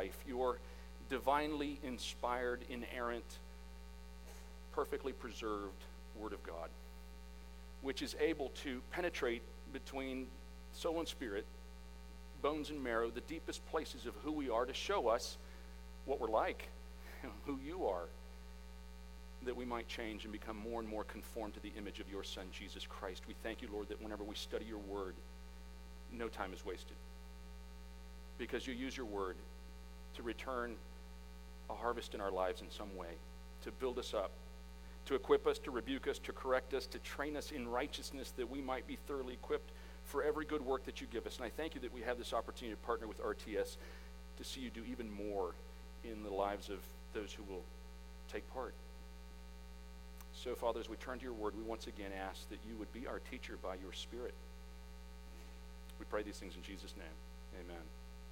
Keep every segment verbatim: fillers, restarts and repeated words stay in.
life, your divinely inspired, inerrant, perfectly preserved Word of God, which is able to penetrate between soul and spirit, bones and marrow, the deepest places of who we are, to show us what we're like, who you are, that we might change and become more and more conformed to the image of your Son, Jesus Christ. We thank you, Lord, that whenever we study your word, no time is wasted, because you use your word to return a harvest in our lives in some way, to build us up, to equip us, to rebuke us, to correct us, to train us in righteousness, that we might be thoroughly equipped for every good work that you give us. And I thank you that we have this opportunity to partner with R T S to see you do even more in the lives of those who will take part. So, Father, as we turn to your word, we once again ask that you would be our teacher by your Spirit. We pray these things in Jesus' name. Amen.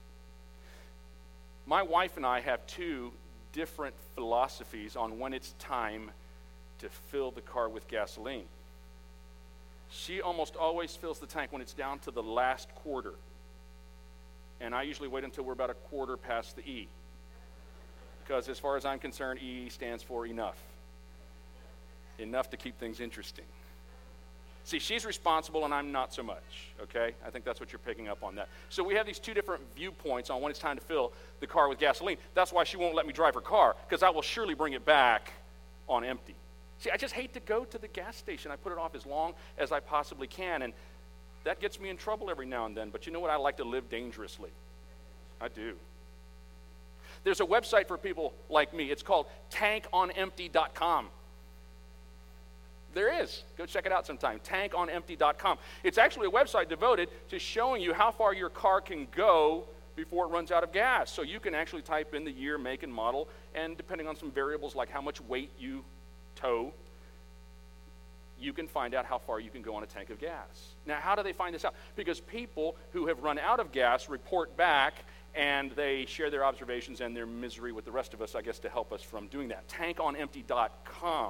My wife and I have two different philosophies on when it's time to fill the car with gasoline. She almost always fills the tank when it's down to the last quarter. And I usually wait until we're about a quarter past the E. Because as far as I'm concerned, E stands for enough. Enough to keep things interesting. See, she's responsible and I'm not so much, okay? I think that's what you're picking up on that. So we have these two different viewpoints on when it's time to fill the car with gasoline. That's why she won't let me drive her car, because I will surely bring it back on empty. See, I just hate to go to the gas station. I put it off as long as I possibly can, and that gets me in trouble every now and then. But you know what? I like to live dangerously. I do. There's a website for people like me. It's called tank on empty dot com. There is. Go check it out sometime. tank on empty dot com. It's actually a website devoted to showing you how far your car can go before it runs out of gas. So you can actually type in the year, make, and model, and depending on some variables like how much weight you tow, you can find out how far you can go on a tank of gas. Now, how do they find this out? Because people who have run out of gas report back, and they share their observations and their misery with the rest of us, I guess, to help us from doing that. tank on empty dot com.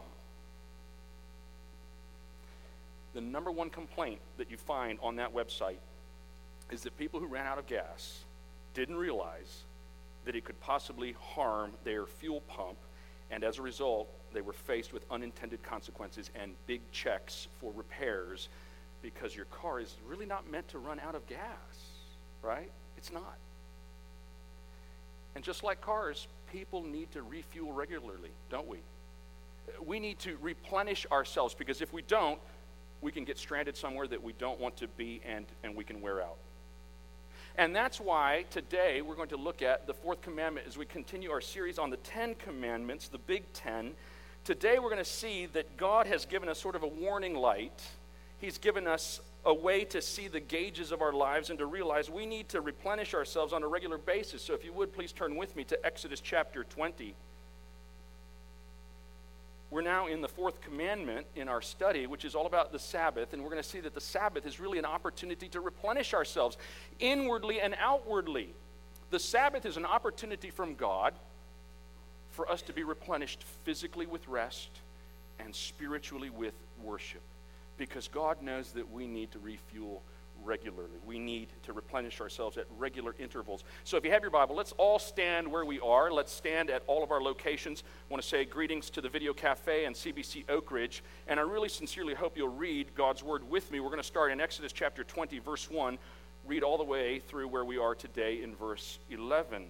The number one complaint that you find on that website is that people who ran out of gas didn't realize that it could possibly harm their fuel pump, and as a result, they were faced with unintended consequences and big checks for repairs, because your car is really not meant to run out of gas, right? It's not. And just like cars, people need to refuel regularly, don't we? We need to replenish ourselves, because if we don't, we can get stranded somewhere that we don't want to be, and, and we can wear out. And that's why today we're going to look at the fourth commandment as we continue our series on the Ten Commandments, the Big Ten. Today we're going to see that God has given us sort of a warning light. He's given us a way to see the gauges of our lives and to realize we need to replenish ourselves on a regular basis. So if you would, please turn with me to Exodus chapter twenty. We're now in the fourth commandment in our study, which is all about the Sabbath, and we're going to see that the Sabbath is really an opportunity to replenish ourselves inwardly and outwardly. The Sabbath is an opportunity from God for us to be replenished physically with rest and spiritually with worship, because God knows that we need to refuel regularly. We need to replenish ourselves at regular intervals. So if you have your Bible, let's all stand where we are. Let's stand at all of our locations. I want to say greetings to the Video Cafe and C B C Oak Ridge, and I really sincerely hope you'll read God's Word with me. We're going to start in Exodus chapter twenty, verse one, read all the way through where we are today in verse eleven.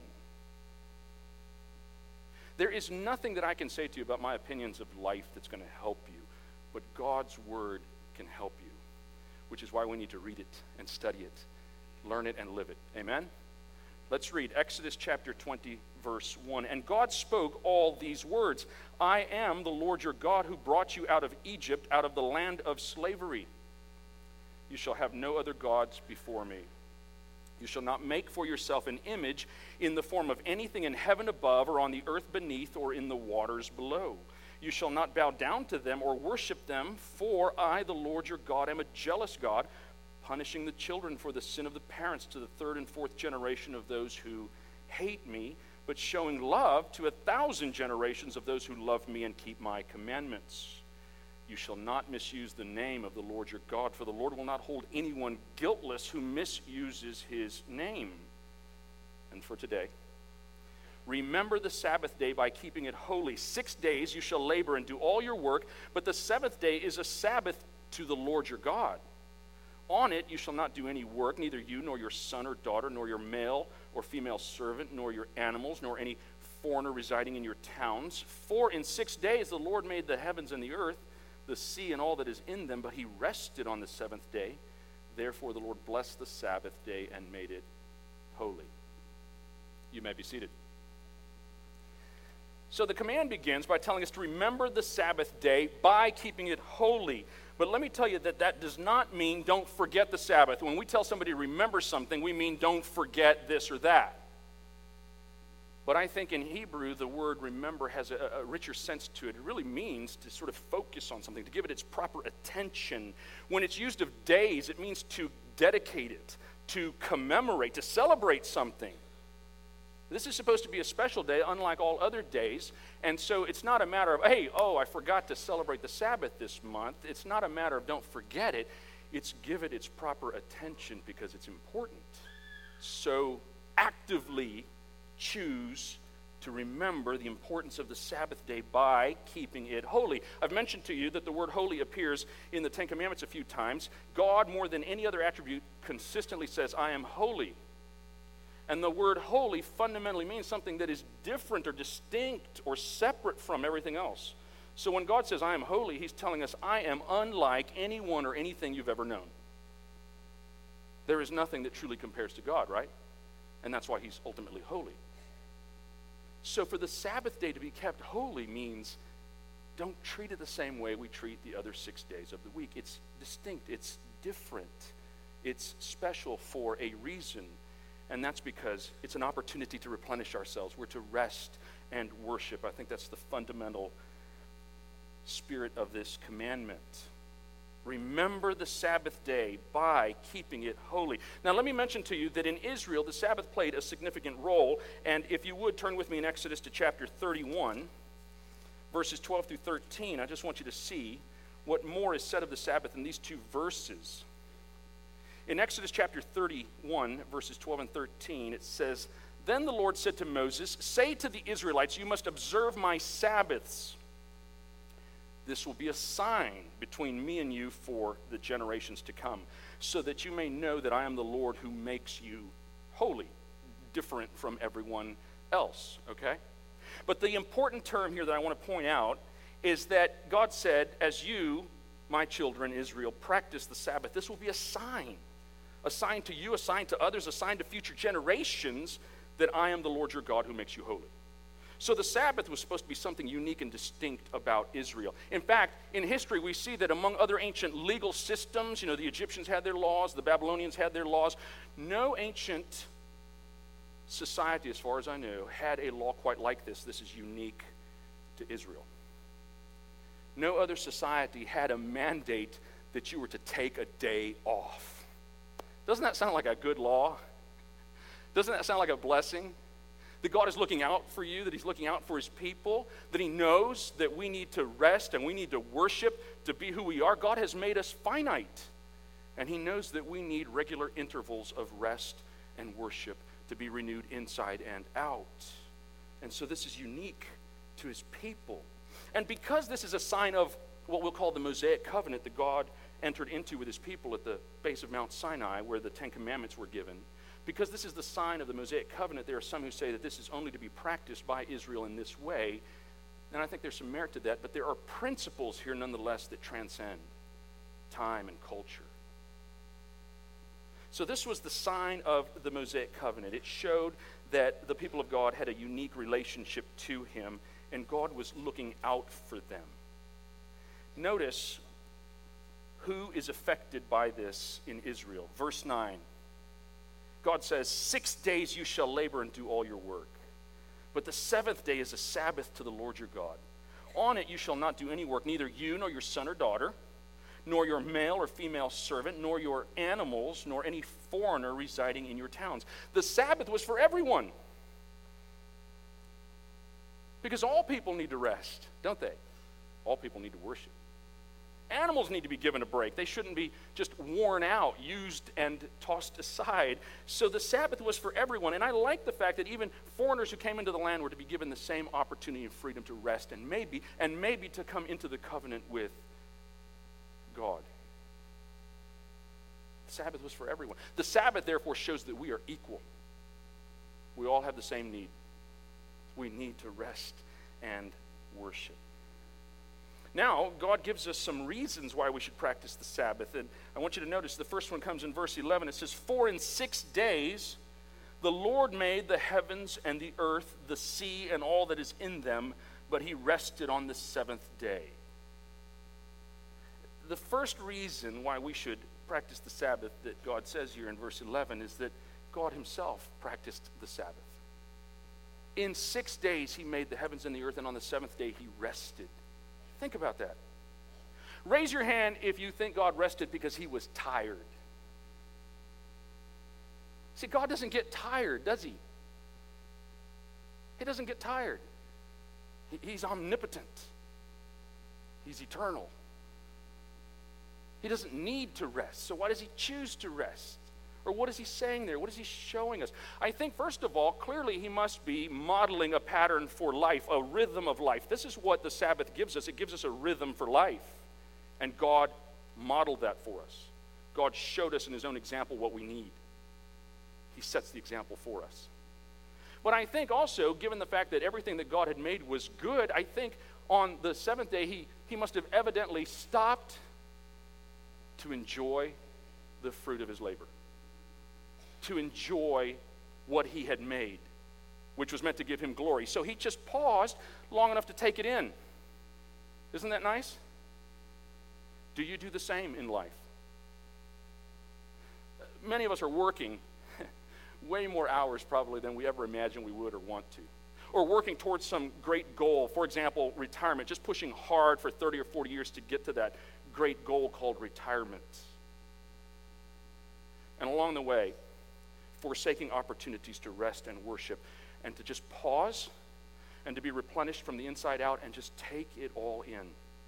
There is nothing that I can say to you about my opinions of life that's going to help you, but God's Word can help you, which is why we need to read it and study it, learn it and live it. Amen? Let's read Exodus chapter twenty, verse one. And God spoke all these words, I am the Lord your God who brought you out of Egypt, out of the land of slavery. You shall have no other gods before me. You shall not make for yourself an image in the form of anything in heaven above, or on the earth beneath, or in the waters below. You shall not bow down to them or worship them, for I, the Lord your God, am a jealous God, punishing the children for the sin of the parents to the third and fourth generation of those who hate me, but showing love to a thousand generations of those who love me and keep my commandments. You shall not misuse the name of the Lord your God, for the Lord will not hold anyone guiltless who misuses his name. And for today, Remember the Sabbath day by keeping it holy. Six days you shall labor and do all your work, but the seventh day is a Sabbath to the Lord your God. On it you shall not do any work, neither you nor your son or daughter, nor your male or female servant, nor your animals, nor any foreigner residing in your towns. For in six days the Lord made the heavens and the earth, the sea and all that is in them, but he rested on the seventh day. Therefore the Lord blessed the Sabbath day and made it holy. You may be seated. So the command begins by telling us to remember the Sabbath day by keeping it holy. But let me tell you that that does not mean don't forget the Sabbath. When we tell somebody to remember something, we mean don't forget this or that. But I think in Hebrew, the word remember has a, a richer sense to it. It really means to sort of focus on something, to give it its proper attention. When it's used of days, it means to dedicate it, to commemorate, to celebrate something. This is supposed to be a special day, unlike all other days. And so it's not a matter of, hey, oh, I forgot to celebrate the Sabbath this month. It's not a matter of don't forget it. It's give it its proper attention because it's important. So actively choose to remember the importance of the Sabbath day by keeping it holy. I've mentioned to you that the word holy appears in the Ten Commandments a few times. God, more than any other attribute, consistently says, I am holy. And the word holy fundamentally means something that is different or distinct or separate from everything else. So when God says, I am holy, he's telling us, I am unlike anyone or anything you've ever known. There is nothing that truly compares to God, right? And that's why he's ultimately holy. So for the Sabbath day to be kept holy means don't treat it the same way we treat the other six days of the week. It's distinct. It's different. It's special for a reason. And that's because it's an opportunity to replenish ourselves. We're to rest and worship. I think that's the fundamental spirit of this commandment. Remember the Sabbath day by keeping it holy. Now let me mention to you that in Israel, the Sabbath played a significant role. And if you would, turn with me in Exodus to chapter thirty-one, verses twelve through thirteen. I just want you to see what more is said of the Sabbath in these two verses. In Exodus chapter thirty-one, verses twelve and thirteen, it says, Then the Lord said to Moses, Say to the Israelites, you must observe my Sabbaths. This will be a sign between me and you for the generations to come, so that you may know that I am the Lord who makes you holy, different from everyone else, okay? But the important term here that I want to point out is that God said, as you, my children, Israel, practice the Sabbath, this will be a sign. A sign to you, a sign to others, a sign to future generations that I am the Lord your God who makes you holy. So the Sabbath was supposed to be something unique and distinct about Israel. In fact, in history, we see that among other ancient legal systems, you know, the Egyptians had their laws, the Babylonians had their laws. No ancient society, as far as I know, had a law quite like this. This is unique to Israel. No other society had a mandate that you were to take a day off. Doesn't that sound like a good law? Doesn't that sound like a blessing? That God is looking out for you, that he's looking out for his people, that he knows that we need to rest and we need to worship to be who we are. God has made us finite, and he knows that we need regular intervals of rest and worship to be renewed inside and out. And so this is unique to his people. And because this is a sign of what we'll call the Mosaic covenant that God entered into with his people at the base of Mount Sinai, where the Ten Commandments were given, because this is the sign of the Mosaic covenant, there are some who say that this is only to be practiced by Israel in this way. And I think there's some merit to that, but there are principles here nonetheless that transcend time and culture. So this was the sign of the Mosaic covenant. It showed that the people of God had a unique relationship to him, and God was looking out for them. Notice who is affected by this in Israel. Verse nine. God says, Six days you shall labor and do all your work. But the seventh day is a Sabbath to the Lord your God. On it you shall not do any work, neither you nor your son or daughter, nor your male or female servant, nor your animals, nor any foreigner residing in your towns. The Sabbath was for everyone. Because all people need to rest, don't they? All people need to worship. Animals need to be given a break. They shouldn't be just worn out, used, and tossed aside. So the Sabbath was for everyone. And I like the fact that even foreigners who came into the land were to be given the same opportunity and freedom to rest and maybe, and maybe to come into the covenant with God. The Sabbath was for everyone. The Sabbath, therefore, shows that we are equal. We all have the same need. We need to rest and worship. Now, God gives us some reasons why we should practice the Sabbath. And I want you to notice the first one comes in verse eleven. It says, "For in six days the Lord made the heavens and the earth, the sea, and all that is in them, but he rested on the seventh day." The first reason why we should practice the Sabbath that God says here in verse eleven is that God himself practiced the Sabbath. In six days he made the heavens and the earth, and on the seventh day he rested. Think about that. Raise your hand if you think God rested because he was tired. See, God doesn't get tired, does he? He doesn't get tired. He's omnipotent. He's eternal. He doesn't need to rest. So why does he choose to rest? Or what is he saying there? What is he showing us? I think, first of all, clearly he must be modeling a pattern for life, a rhythm of life. This is what the Sabbath gives us. It gives us a rhythm for life. And God modeled that for us. God showed us in his own example what we need. He sets the example for us. But I think also, given the fact that everything that God had made was good, I think on the seventh day he, he must have evidently stopped to enjoy the fruit of his labor, to enjoy what he had made, which was meant to give him glory. So he just paused long enough to take it in. Isn't that nice? Do you do the same in life? Many of us are working way more hours probably than we ever imagined we would or want to. Or working towards some great goal, for example, retirement, just pushing hard for thirty or forty years to get to that great goal called retirement. And along the way, forsaking opportunities to rest and worship and to just pause and to be replenished from the inside out and just take it all in.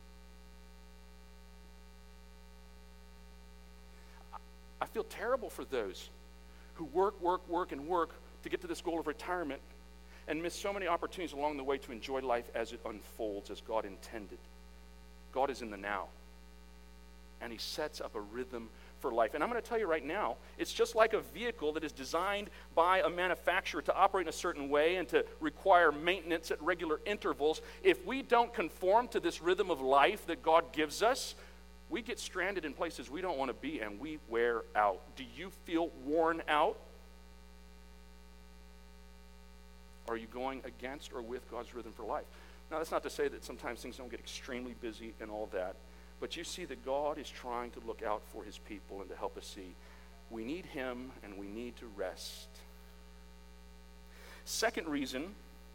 I feel terrible for those who work, work, work, and work to get to this goal of retirement and miss so many opportunities along the way to enjoy life as it unfolds, as God intended. God is in the now, and he sets up a rhythm for life. And I'm going to tell you right now, it's just like a vehicle that is designed by a manufacturer to operate in a certain way and to require maintenance at regular intervals. If we don't conform to this rhythm of life that God gives us, we get stranded in places we don't want to be and we wear out. Do you feel worn out? Are you going against or with God's rhythm for life? Now, that's not to say that sometimes things don't get extremely busy and all that. But you see that God is trying to look out for his people and to help us see we need him and we need to rest. Second reason,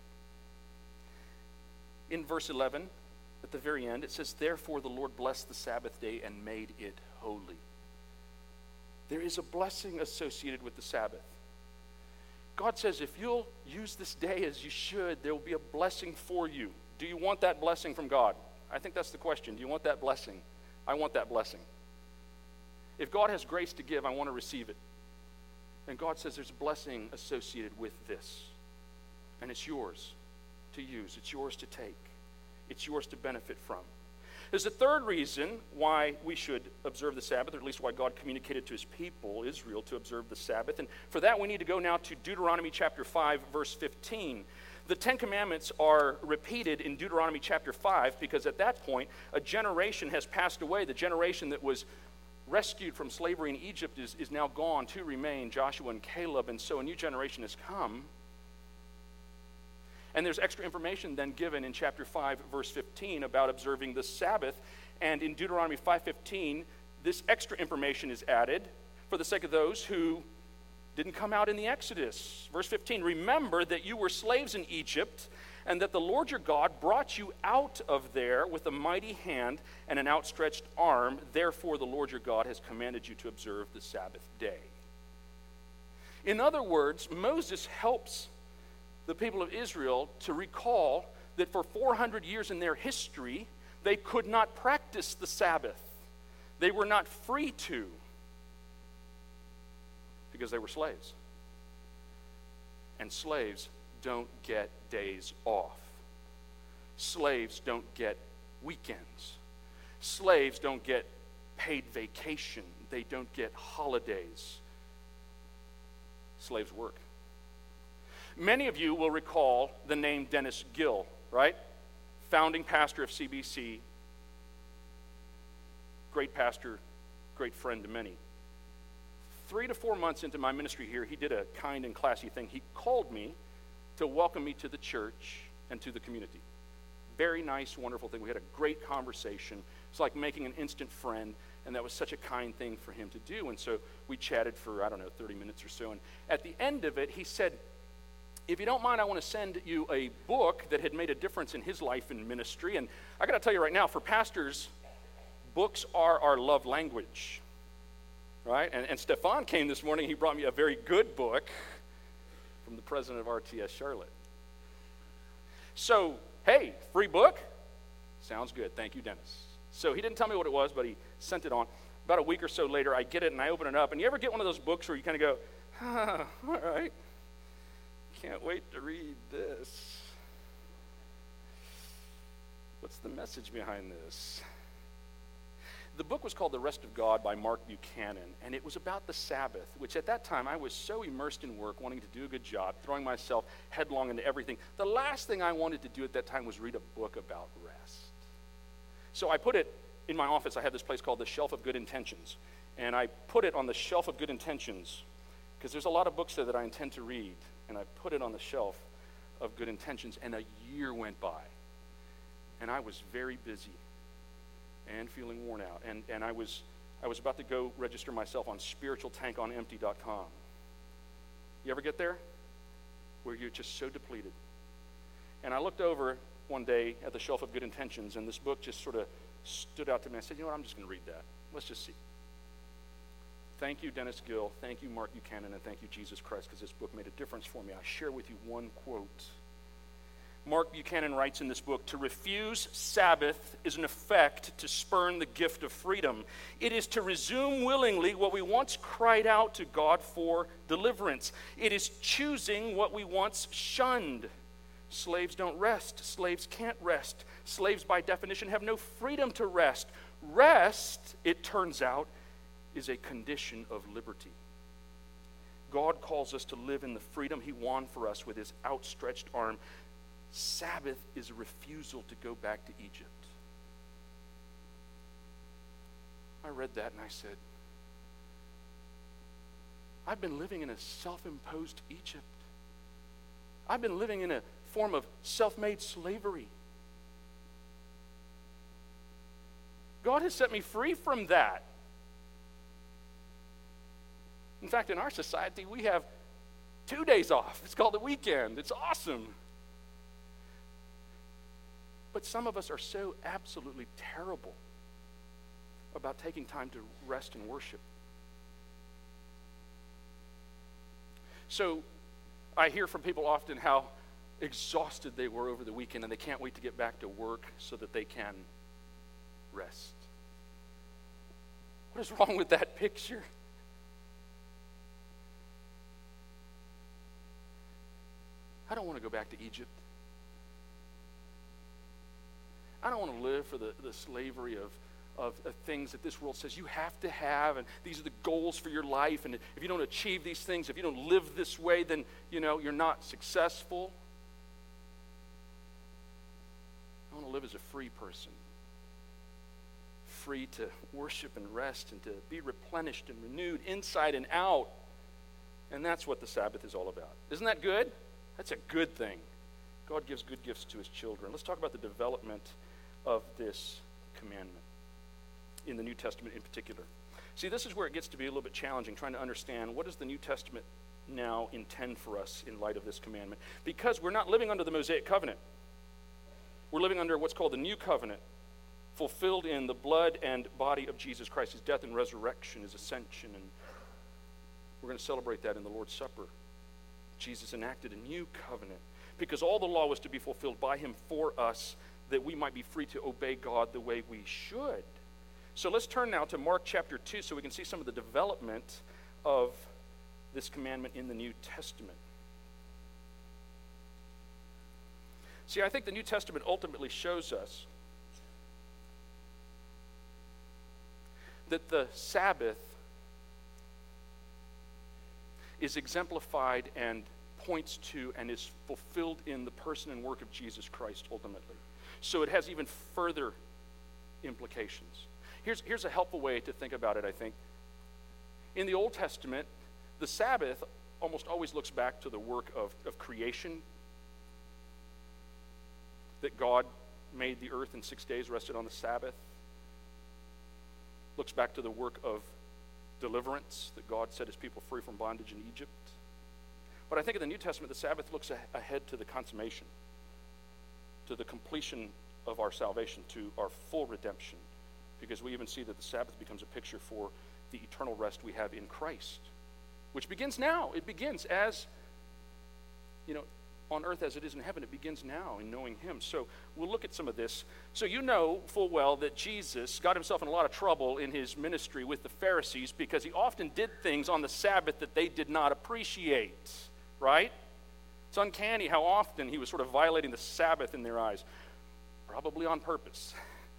in verse eleven, at the very end, it says, "Therefore the Lord blessed the Sabbath day and made it holy." There is a blessing associated with the Sabbath. God says if you'll use this day as you should, there will be a blessing for you. Do you want that blessing from God? I think that's the question. Do you want that blessing? I want that blessing. If God has grace to give, I want to receive it. And God says there's a blessing associated with this. And it's yours to use. It's yours to take. It's yours to benefit from. There's a third reason why we should observe the Sabbath, or at least why God communicated to his people, Israel, to observe the Sabbath. And for that, we need to go now to Deuteronomy chapter five, verse fifteen. The Ten Commandments are repeated in Deuteronomy chapter five because at that point, a generation has passed away. The generation that was rescued from slavery in Egypt is, is now gone. Two remain, Joshua and Caleb, and so a new generation has come. And there's extra information then given in chapter five, verse fifteen about observing the Sabbath. And in Deuteronomy five fifteen, this extra information is added for the sake of those who didn't come out in the Exodus. Verse fifteen, "Remember that you were slaves in Egypt, and that the Lord your God brought you out of there with a mighty hand and an outstretched arm. Therefore the Lord your God has commanded you to observe the Sabbath day." In other words, Moses helps the people of Israel to recall that for four hundred years in their history, They could not practice the Sabbath. They were not free to, because they were slaves. And slaves don't get days off. Slaves don't get weekends. Slaves don't get paid vacation. They don't get holidays. Slaves work. Many of you will recall the name Dennis Gill, right? Founding pastor of C B C. Great pastor, great friend to many. Three to four months into my ministry here, he did a kind and classy thing. He called me to welcome me to the church and to the community. Very nice, wonderful thing. We had a great conversation. It's like making an instant friend, and that was such a kind thing for him to do. And so we chatted for, I don't know, thirty minutes or so. And at the end of it, he said, if you don't mind, I want to send you a book that had made a difference in his life and ministry. And I got to tell you right now, for pastors, books are our love language, right? And, and Stefan came this morning. He brought me a very good book from the president of R T S Charlotte. So, hey, free book? Sounds good. Thank you, Dennis. So he didn't tell me what it was, but he sent it on. About a week or so later, I get it and I open it up. And you ever get one of those books where you kind of go, ah, all right, can't wait to read this. What's the message behind this? The book was called The Rest of God by Mark Buchanan, and it was about the Sabbath, which at that time I was so immersed in work, wanting to do a good job, throwing myself headlong into everything. The last thing I wanted to do at that time was read a book about rest. So I put it in my office. I have this place called the Shelf of Good Intentions, and I put it on the Shelf of Good Intentions because there's a lot of books there that I intend to read, and I put it on the Shelf of Good Intentions, and a year went by, and I was very busy and feeling worn out. And, and I was I was about to go register myself on spiritual tank on empty dot com. You ever get there? Where you're just so depleted. And I looked over one day at the Shelf of Good Intentions, and this book just sort of stood out to me. I said, you know what, I'm just going to read that. Let's just see. Thank you, Dennis Gill. Thank you, Mark Buchanan. And thank you, Jesus Christ, because this book made a difference for me. I share with you one quote. Mark Buchanan writes in this book, to refuse Sabbath is an effect to spurn the gift of freedom. It is to resume willingly what we once cried out to God for deliverance. It is choosing what we once shunned. Slaves don't rest. Slaves can't rest. Slaves, by definition, have no freedom to rest. Rest, it turns out, is a condition of liberty. God calls us to live in the freedom he won for us with his outstretched arm. Sabbath is a refusal to go back to Egypt. I read that and I said, I've been living in a self-imposed Egypt. I've been living in a form of self-made slavery. God has set me free from that. In fact, in our society, we have two days off. It's called the weekend. It's awesome. But some of us are so absolutely terrible about taking time to rest and worship. So I hear from people often how exhausted they were over the weekend and they can't wait to get back to work so that they can rest. What is wrong with that picture? I don't want to go back to Egypt. I don't want to live for the, the slavery of, of, of things that this world says you have to have, and these are the goals for your life, and if you don't achieve these things, if you don't live this way, then, you know, you're not successful. I want to live as a free person, free to worship and rest and to be replenished and renewed inside and out, and that's what the Sabbath is all about. Isn't that good? That's a good thing. God gives good gifts to his children. Let's talk about the development of this commandment in the New Testament in particular. See, this is where it gets to be a little bit challenging, trying to understand what does the New Testament now intend for us in light of this commandment. Because we're not living under the Mosaic covenant. We're living under what's called the New Covenant, fulfilled in the blood and body of Jesus Christ, his death and resurrection, his ascension. And we're going to celebrate that in the Lord's Supper. Jesus enacted a new covenant because all the law was to be fulfilled by him for us. that we might be free to obey God the way we should. So let's turn now to Mark chapter two so we can see some of the development of this commandment in the New Testament. See, I think the New Testament ultimately shows us that the Sabbath is exemplified and points to and is fulfilled in the person and work of Jesus Christ ultimately. So it has even further implications. Here's, here's a helpful way to think about it, I think. In the Old Testament, the Sabbath almost always looks back to the work of, of creation, that God made the earth in six days, rested on the Sabbath. Looks back to the work of deliverance, that God set his people free from bondage in Egypt. But I think in the New Testament, the Sabbath looks a- ahead to the consummation, to the completion of our salvation, to our full redemption, because we even see that the Sabbath becomes a picture for the eternal rest we have in Christ, which begins now. It begins as, you know, on earth as it is in heaven. It begins now in knowing him. So we'll look at some of this. So you know full well that Jesus got himself in a lot of trouble in his ministry with the Pharisees because he often did things on the Sabbath that they did not appreciate, right? It's uncanny how often he was sort of violating the Sabbath in their eyes, probably on purpose.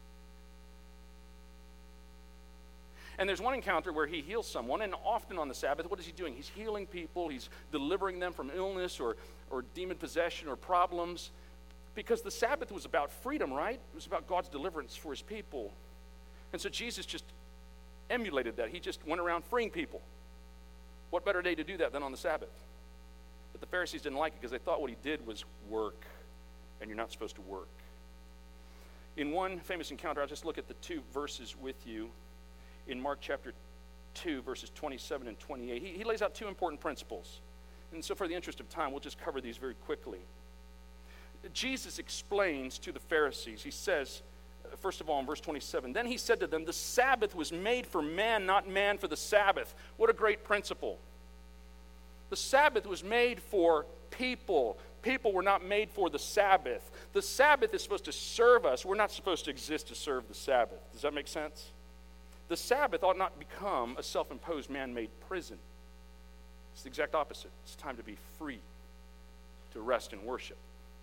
And there's one encounter where he heals someone, and often on the Sabbath, what is he doing? He's healing people, he's delivering them from illness or, or demon possession or problems, because the Sabbath was about freedom, right? It was about God's deliverance for his people. And so Jesus just emulated that. He just went around freeing people. What better day to do that than on the Sabbath? But the Pharisees didn't like it because they thought what he did was work, and you're not supposed to work. In one famous encounter, I'll just look at the two verses with you. In Mark chapter two, verses twenty-seven and twenty-eight, he, he lays out two important principles. And so for the interest of time, we'll just cover these very quickly. Jesus explains to the Pharisees, he says, first of all in verse twenty-seven, then he said to them, the Sabbath was made for man, not man for the Sabbath. What a great principle. The Sabbath was made for people. People were not made for the Sabbath. The Sabbath is supposed to serve us. We're not supposed to exist to serve the Sabbath. Does that make sense? The Sabbath ought not become a self-imposed man-made prison. It's the exact opposite. It's time to be free, to rest and worship.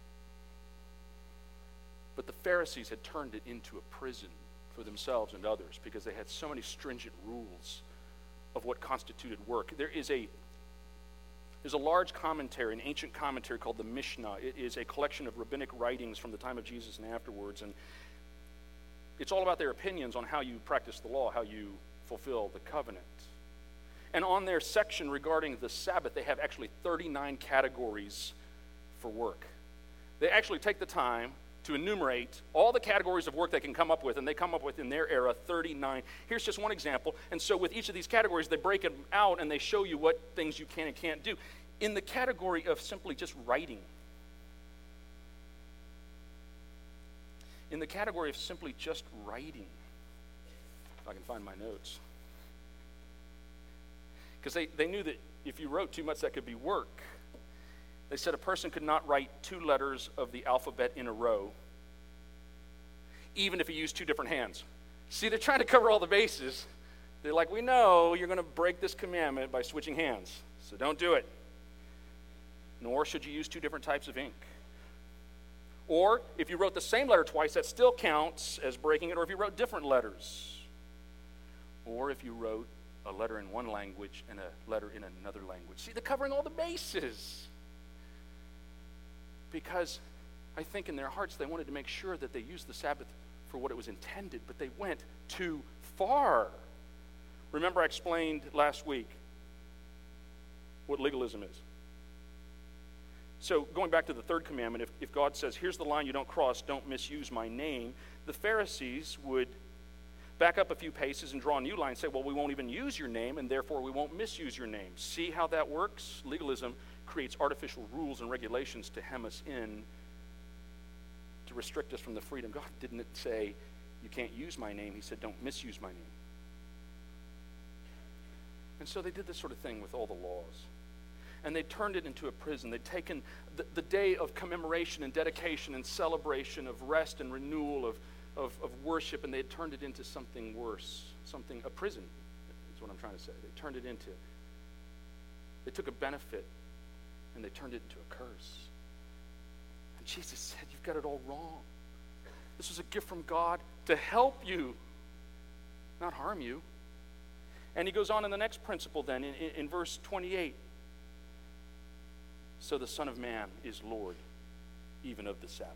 But the Pharisees had turned it into a prison for themselves and others because they had so many stringent rules of what constituted work. There is a There's a large commentary, an ancient commentary called the Mishnah. It is a collection of rabbinic writings from the time of Jesus and afterwards, and it's all about their opinions on how you practice the law, how you fulfill the covenant. And on their section regarding the Sabbath, they have actually thirty-nine categories for work. They actually take the time to enumerate all the categories of work they can come up with, and they come up with, in their era, thirty-nine. Here's just one example. And so with each of these categories, they break them out, and they show you what things you can and can't do. In the category of simply just writing, in the category of simply just writing, if I can find my notes, because they, they knew that if you wrote too much, that could be work. They said a person could not write two letters of the alphabet in a row, even if he used two different hands. See, they're trying to cover all the bases. They're like, we know you're going to break this commandment by switching hands, so don't do it. Nor should you use two different types of ink. Or if you wrote the same letter twice, that still counts as breaking it, or if you wrote different letters. Or if you wrote a letter in one language and a letter in another language. See, they're covering all the bases. Because I think in their hearts they wanted to make sure that they used the Sabbath for what it was intended, but they went too far. Remember I explained last week what legalism is. So going back to the third commandment, if, if God says, here's the line you don't cross, don't misuse my name, the Pharisees would back up a few paces and draw a new line and say, well, we won't even use your name, and therefore we won't misuse your name. See how that works? Legalism creates artificial rules and regulations to hem us in, to restrict us from the freedom. God didn't say, you can't use my name. He said, don't misuse my name. And so they did this sort of thing with all the laws. and they turned it into a prison. They'd taken the, the day of commemoration and dedication and celebration of rest and renewal of, of, of worship, and they had turned it into something worse, something, a prison, is what I'm trying to say. They turned it into, they took a benefit and they turned it into a curse. And Jesus said, you've got it all wrong. This was a gift from God to help you, not harm you. And he goes on in the next principle then, in, in, in verse twenty-eight. So the Son of Man is Lord, even of the Sabbath.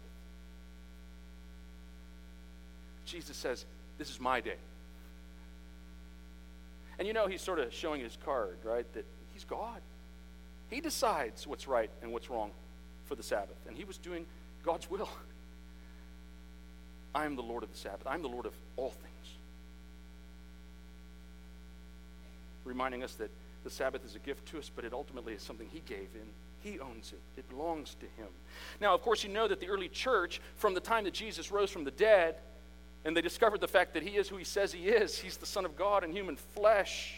Jesus says, this is my day. And you know, he's sort of showing his card, right? That he's God. He decides what's right and what's wrong for the Sabbath. And he was doing God's will. I am the Lord of the Sabbath. I'm the Lord of all things. Reminding us that the Sabbath is a gift to us, but it ultimately is something he gave in. He owns it. It belongs to him. Now, of course, you know that the early church, from the time that Jesus rose from the dead, and they discovered the fact that he is who he says he is, he's the Son of God in human flesh,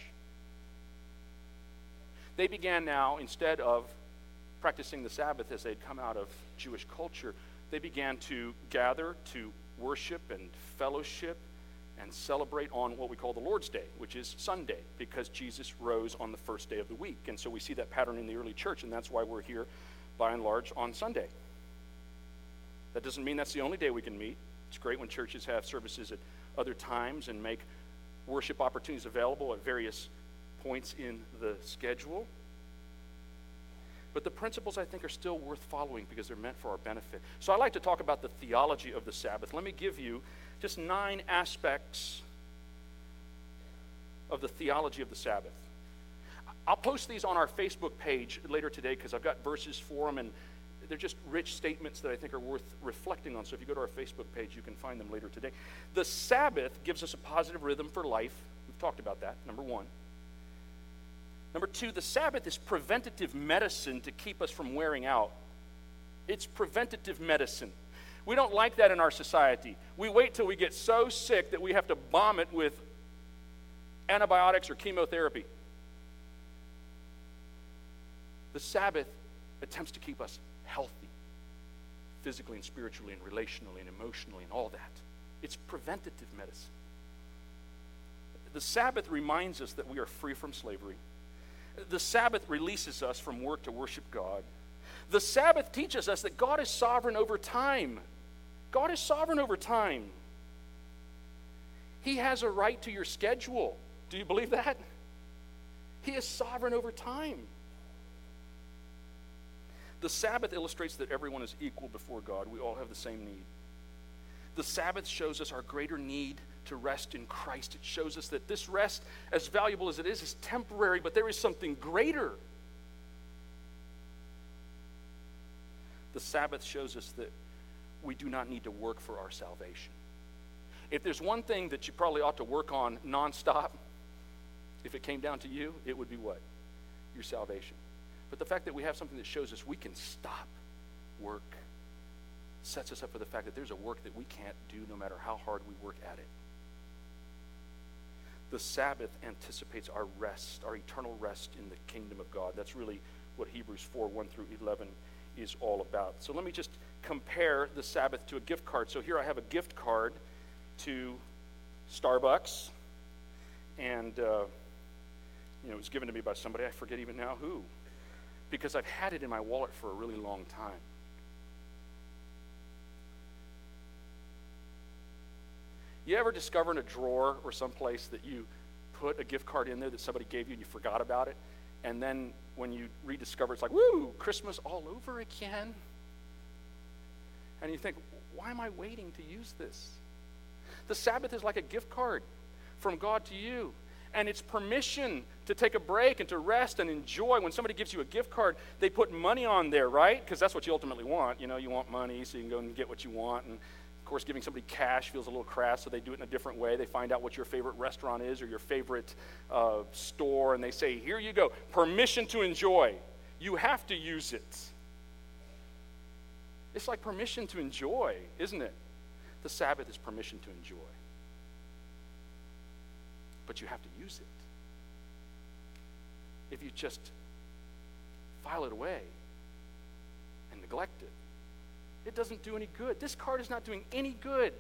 they began now, instead of practicing the Sabbath as they'd come out of Jewish culture, they began to gather to worship and fellowship and celebrate on what we call the Lord's Day, which is Sunday, because Jesus rose on the first day of the week. And so we see that pattern in the early church, and that's why we're here, by and large, on Sunday. That doesn't mean that's the only day we can meet. It's great when churches have services at other times and make worship opportunities available at various points in the schedule. But the principles, I think, are still worth following because they're meant for our benefit. So I like to talk about the theology of the Sabbath. Let me give you just nine aspects of the theology of the Sabbath. I'll post these on our Facebook page later today because I've got verses for them, and they're just rich statements that I think are worth reflecting on. So if you go to our Facebook page, you can find them later today. The Sabbath gives us a positive rhythm for life. We've talked about that, number one. Number two, the Sabbath is preventative medicine to keep us from wearing out. It's preventative medicine. We don't like that in our society. We wait till we get so sick that we have to bomb it with antibiotics or chemotherapy. The Sabbath attempts to keep us healthy, physically and spiritually and relationally and emotionally and all that. It's preventative medicine. The Sabbath reminds us that we are free from slavery. The Sabbath releases us from work to worship God. The Sabbath teaches us that God is sovereign over time. God is sovereign over time. He has a right to your schedule. Do you believe that? He is sovereign over time. The Sabbath illustrates that everyone is equal before God. We all have the same need. The Sabbath shows us our greater need to rest in Christ. It shows us that this rest, as valuable as it is, is temporary, but there is something greater. The Sabbath shows us that we do not need to work for our salvation. If there's one thing that you probably ought to work on nonstop, if it came down to you, it would be what? Your salvation. But the fact that we have something that shows us we can stop work sets us up for the fact that there's a work that we can't do no matter how hard we work at it. The Sabbath anticipates our rest, our eternal rest in the kingdom of God. That's really what Hebrews four, one through eleven is all about. So let me just compare the Sabbath to a gift card. So here I have a gift card to Starbucks, and uh, you know, it was given to me by somebody, I forget even now who, because I've had it in my wallet for a really long time. You ever discover in a drawer or someplace that you put a gift card in there that somebody gave you and you forgot about it, and then when you rediscover it, it's like, woo, Christmas all over again? And you think, why am I waiting to use this? The Sabbath is like a gift card from God to you. And it's permission to take a break and to rest and enjoy. When somebody gives you a gift card, they put money on there, right? Because that's what you ultimately want. You know, you want money so you can go and get what you want. And of course, giving somebody cash feels a little crass, so they do it in a different way. They find out what your favorite restaurant is or your favorite uh, store, and they say, here you go, permission to enjoy. You have to use it. It's like permission to enjoy, isn't it? The Sabbath is permission to enjoy. But you have to use it. If you just file it away and neglect it. It doesn't do any good. This card is not doing any good.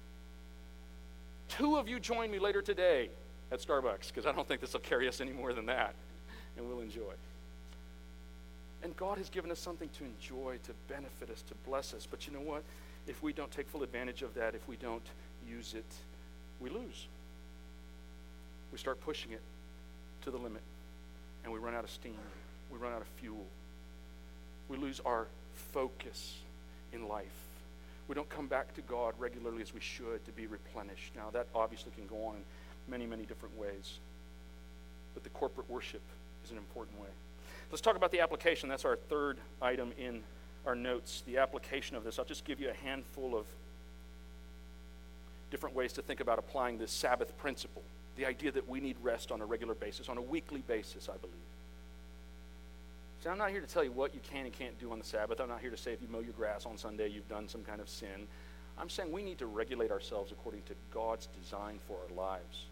Two of you join me later today at Starbucks, because I don't think this will carry us any more than that, and we'll enjoy. And God has given us something to enjoy, to benefit us, to bless us. But you know what? If we don't take full advantage of that, if we don't use it, we lose. We start pushing it to the limit, and we run out of steam. We run out of fuel. We lose our focus in life. We don't come back to God regularly as we should to be replenished. Now, that obviously can go on in many, many different ways. But the corporate worship is an important way. Let's talk about the application. That's our third item in our notes, the application of this. I'll just give you a handful of different ways to think about applying this Sabbath principle, the idea that we need rest on a regular basis, on a weekly basis, I believe. See, I'm not here to tell you what you can and can't do on the Sabbath. I'm not here to say if you mow your grass on Sunday, you've done some kind of sin. I'm saying we need to regulate ourselves according to God's design for our lives.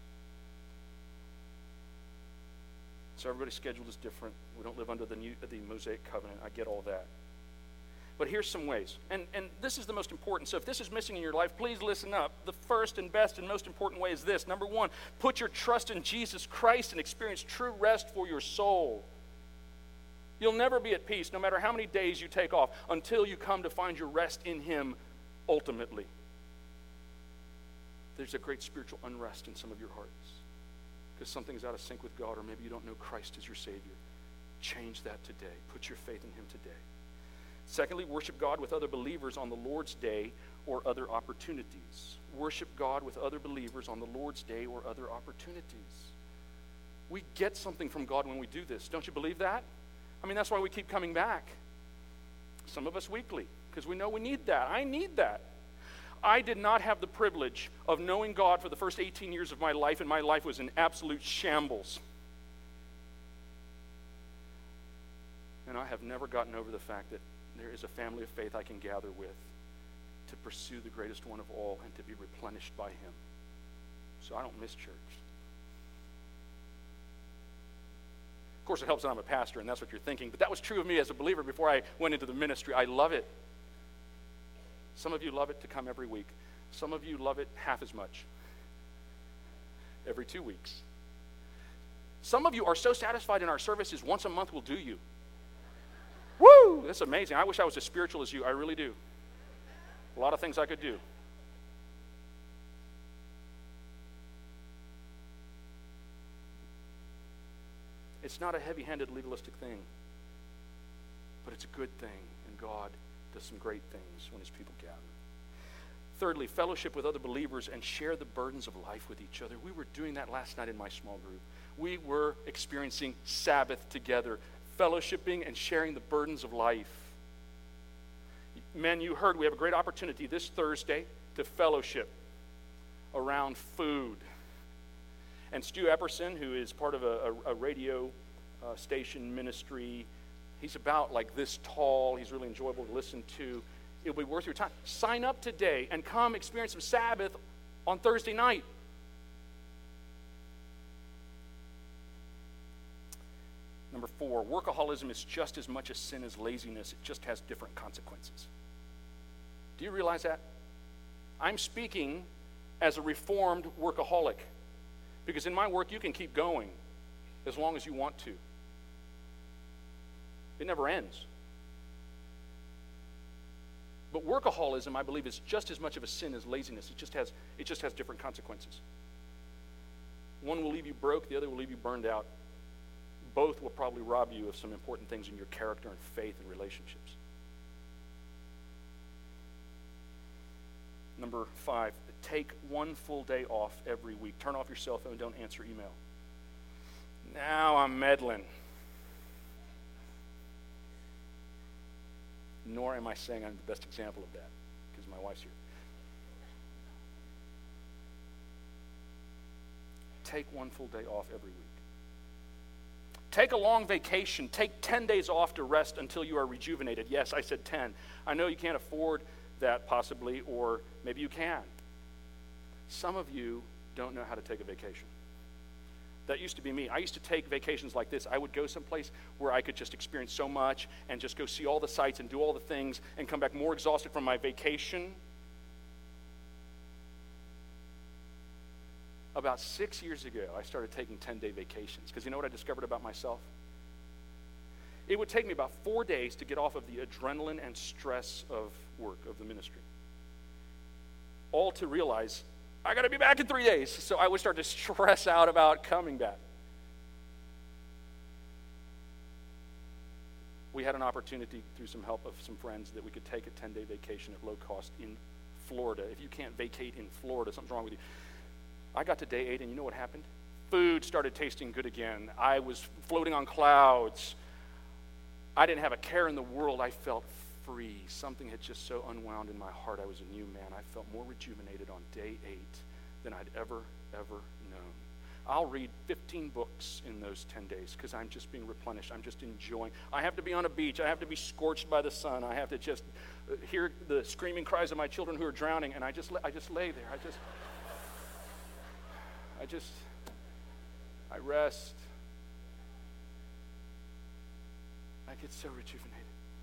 So everybody's schedule is different. We don't live under the new, the Mosaic covenant. I get all that. But here's some ways. And, and this is the most important. So if this is missing in your life, please listen up. The first and best and most important way is this. Number one, put your trust in Jesus Christ and experience true rest for your soul. You'll never be at peace, no matter how many days you take off, until you come to find your rest in Him ultimately. There's a great spiritual unrest in some of your hearts because something's out of sync with God, or maybe you don't know Christ as your Savior. Change that today. Put your faith in Him today. Secondly, worship God with other believers on the Lord's Day or other opportunities. Worship God with other believers on the Lord's Day or other opportunities. We get something from God when we do this. Don't you believe that? I mean, that's why we keep coming back. Some of us weekly, because we know we need that. I need that. I did not have the privilege of knowing God for the first eighteen years of my life, and my life was in absolute shambles. And I have never gotten over the fact that there is a family of faith I can gather with to pursue the greatest one of all and to be replenished by Him. So I don't miss church. Of course, it helps that I'm a pastor, and that's what you're thinking. But that was true of me as a believer before I went into the ministry. I love it. Some of you love it to come every week. Some of you love it half as much, every two weeks. Some of you are so satisfied in our services, once a month will do you. Woo! That's amazing. I wish I was as spiritual as you. I really do. A lot of things I could do. It's not a heavy-handed legalistic thing, but it's a good thing, and God does some great things when His people gather. Thirdly, fellowship with other believers and share the burdens of life with each other. We were doing that last night in my small group. We were experiencing Sabbath together, fellowshipping and sharing the burdens of life. Men, you heard we have a great opportunity this Thursday to fellowship around food. And Stu Epperson, who is part of a, a, a radio uh, station ministry, he's about like this tall. He's really enjoyable to listen to. It'll be worth your time. Sign up today and come experience some Sabbath on Thursday night. Number four, workaholism is just as much a sin as laziness. It just has different consequences. Do you realize that? I'm speaking as a reformed workaholic. Because in my work, you can keep going as long as you want to. It never ends. But workaholism, I believe, is just as much of a sin as laziness. It just has, it just has different consequences. One will leave you broke, the other will leave you burned out. Both will probably rob you of some important things in your character and faith and relationships. Number five, take one full day off every week. Turn off your cell phone, don't answer email. Now I'm meddling. Nor am I saying I'm the best example of that, because my wife's here. Take one full day off every week. Take a long vacation. Take ten days off to rest until you are rejuvenated. Yes, I said ten. I know you can't afford that possibly, or maybe you can. Some of you don't know how to take a vacation. That used to be me. I used to take vacations like this. I would go someplace where I could just experience so much and just go see all the sights and do all the things and come back more exhausted from my vacation. About six years ago, I started taking ten-day vacations because you know what I discovered about myself? It would take me about four days to get off of the adrenaline and stress of work, of the ministry. All to realize, I got to be back in three days. So I would start to stress out about coming back. We had an opportunity through some help of some friends that we could take a ten-day vacation at low cost in Florida. If you can't vacate in Florida, something's wrong with you. I got to day eight, and you know what happened? Food started tasting good again. I was floating on clouds. I didn't have a care in the world. I felt free. Something had just so unwound in my heart. I was a new man. I felt more rejuvenated on day eight than I'd ever, ever known. I'll read fifteen books in those ten days because I'm just being replenished. I'm just enjoying. I have to be on a beach. I have to be scorched by the sun. I have to just hear the screaming cries of my children who are drowning, and I just, I just lay there. I just... I just, I rest. I get so rejuvenated.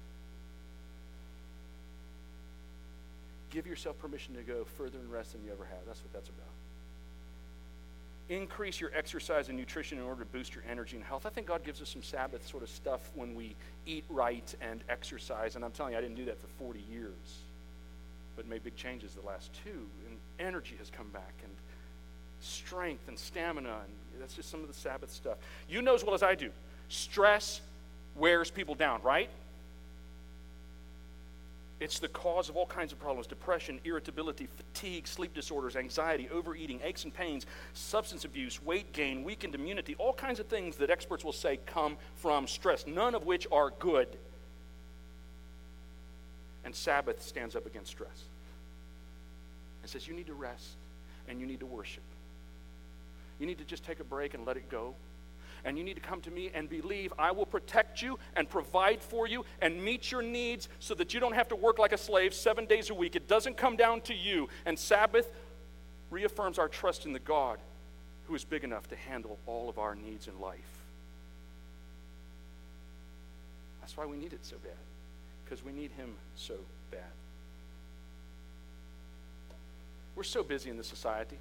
Give yourself permission to go further in rest than you ever have. That's what that's about. Increase your exercise and nutrition in order to boost your energy and health. I think God gives us some Sabbath sort of stuff when we eat right and exercise. And I'm telling you, I didn't do that for forty years, but made big changes the last two. And energy has come back, and strength and stamina, and that's just some of the Sabbath stuff. You know as well as I do, stress wears people down, right? It's the cause of all kinds of problems: depression, irritability, fatigue, sleep disorders, anxiety, overeating, aches and pains, substance abuse, weight gain, weakened immunity, all kinds of things that experts will say come from stress, none of which are good. And Sabbath stands up against stress. It says you need to rest and you need to worship. You need to just take a break and let it go. And you need to come to me and believe I will protect you and provide for you and meet your needs so that you don't have to work like a slave seven days a week. It doesn't come down to you. And Sabbath reaffirms our trust in the God who is big enough to handle all of our needs in life. That's why we need it so bad, because we need him so bad. We're so busy in this society.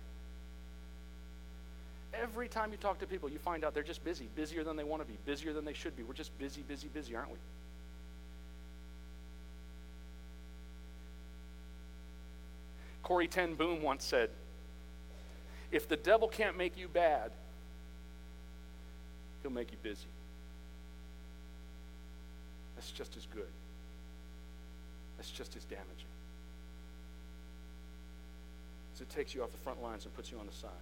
Every time you talk to people, you find out they're just busy, busier than they want to be, busier than they should be. We're just busy, busy, busy, aren't we? Corrie ten Boom once said, if the devil can't make you bad, he'll make you busy. That's just as good. That's just as damaging. Because it takes you off the front lines and puts you on the side.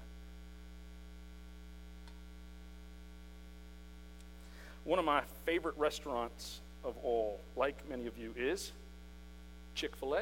One of my favorite restaurants of all, like many of you, is Chick-fil-A.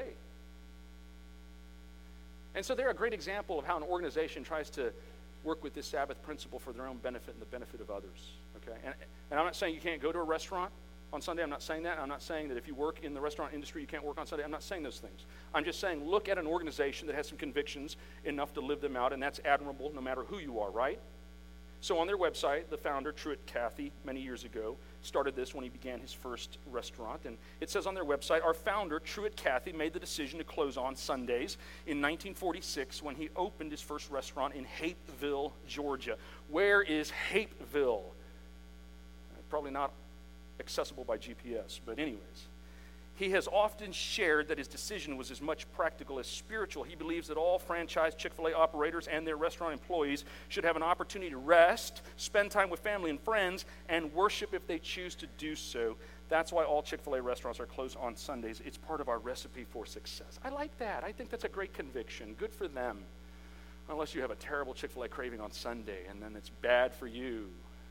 And so they're a great example of how an organization tries to work with this Sabbath principle for their own benefit and the benefit of others. Okay, and, and I'm not saying you can't go to a restaurant on Sunday. I'm not saying that. I'm not saying that if you work in the restaurant industry, you can't work on Sunday. I'm not saying those things. I'm just saying look at an organization that has some convictions enough to live them out, and that's admirable no matter who you are, right? So on their website, the founder, Truett Cathy, many years ago, started this when he began his first restaurant. And it says on their website, our founder, Truett Cathy, made the decision to close on Sundays in nineteen forty-six when he opened his first restaurant in Hapeville, Georgia. Where is Hapeville? Probably not accessible by G P S, but anyways. He has often shared that his decision was as much practical as spiritual. He believes that all franchise Chick-fil-A operators and their restaurant employees should have an opportunity to rest, spend time with family and friends, and worship if they choose to do so. That's why all Chick-fil-A restaurants are closed on Sundays. It's part of our recipe for success. I like that. I think that's a great conviction. Good for them. Unless you have a terrible Chick-fil-A craving on Sunday, and then it's bad for you.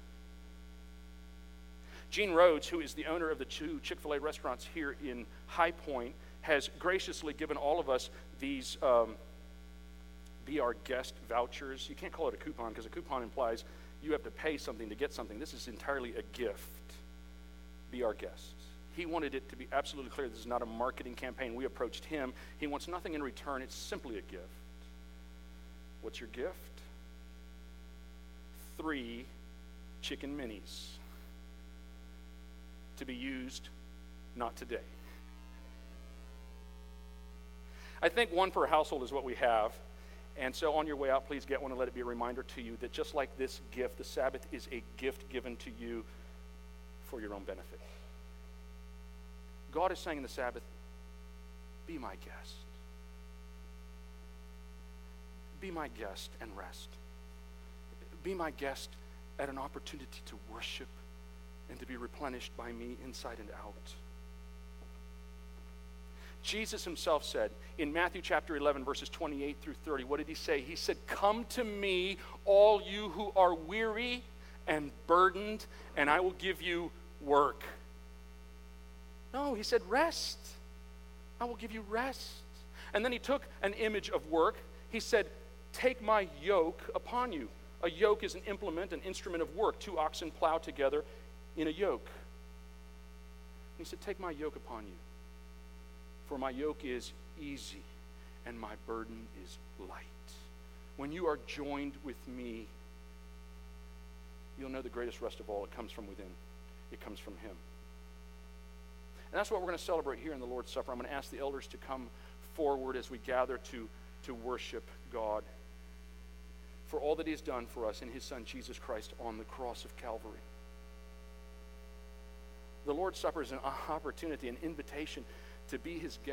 Gene Rhodes, who is the owner of the two Chick-fil-A restaurants here in High Point, has graciously given all of us these um, Be Our Guest vouchers. You can't call it a coupon because a coupon implies you have to pay something to get something. This is entirely a gift. Be Our Guests. He wanted it to be absolutely clear this is not a marketing campaign. We approached him. He wants nothing in return. It's simply a gift. What's your gift? three chicken minis to be used not today. I think one per household is what we have. And so on your way out, please get one and let it be a reminder to you that just like this gift, the Sabbath is a gift given to you for your own benefit. God is saying in the Sabbath, be my guest. Be my guest and rest. Be my guest at an opportunity to worship and to be replenished by me inside and out. Jesus himself said in Matthew chapter eleven, verses twenty-eight through thirty, what did he say? He said, come to me, all you who are weary and burdened, and I will give you work. No, he said, rest. I will give you rest. And then he took an image of work. He said, take my yoke upon you. A yoke is an implement, an instrument of work. Two oxen plow together in a yoke. And he said, take my yoke upon you. For my yoke is easy and my burden is light. When you are joined with me, you'll know the greatest rest of all. It comes from within. It comes from him. And that's what we're going to celebrate here in the Lord's Supper. I'm going to ask the elders to come forward as we gather to, to worship God for all that he has done for us in his Son, Jesus Christ, on the cross of Calvary. The Lord's Supper is an opportunity, an invitation to be his guest.